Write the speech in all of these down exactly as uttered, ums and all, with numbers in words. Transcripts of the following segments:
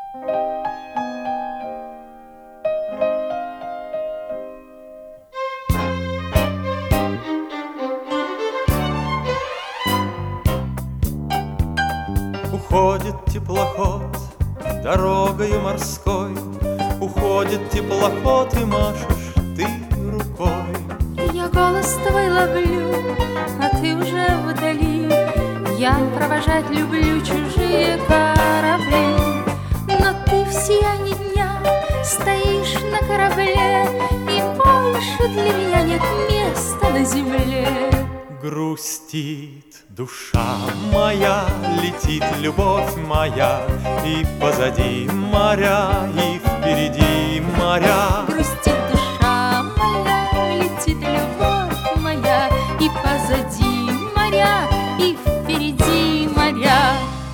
Уходит теплоход дорогою морской, уходит теплоход, и машешь ты рукой. Я голос твой ловлю, а ты уже вдали. Я провожать люблю чужие корабли, но ты в сиянии дня стоишь на корабле, и больше для меня нет места на земле. Грустит душа моя, летит любовь моя, и позади моря, и впереди моря. Грустит душа моя, летит любовь моя, и позади моря, и впереди моря.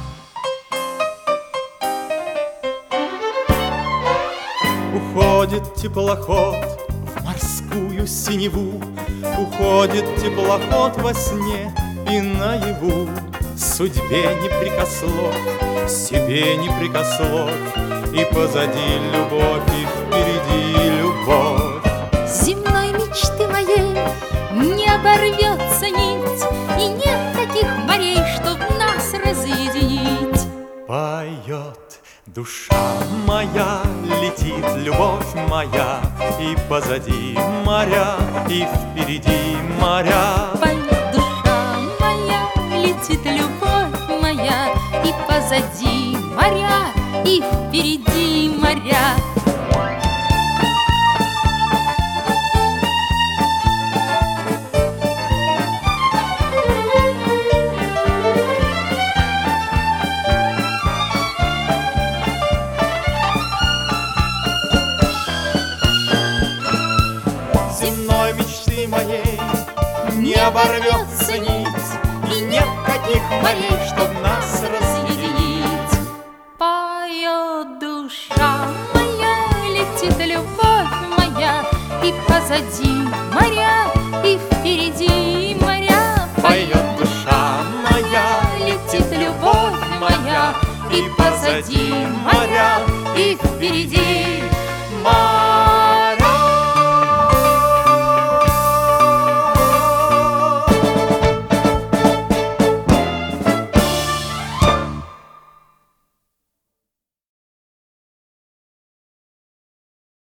Уходит теплоход в морскую синеву, уходит теплоход во сне и наяву. Судьбе не прикословь, себе не прикословь, и позади любовь, и впереди любовь. Земной мечты моей не оборвется нить, и нет таких морей, чтоб нас разъединить. Поет душа моя, летит любовь моя, и позади моря, и впереди моря. Поет душа моя, летит любовь моя, и позади моря, и впереди моря. Земной мечты моей не оборвется нить, и нет таких морей, чтоб нас разъединить. Поет душа моя, летит любовь моя, и позади моря, и впереди моря. Поет душа моя, летит любовь моя, и позади моря, и впереди моря.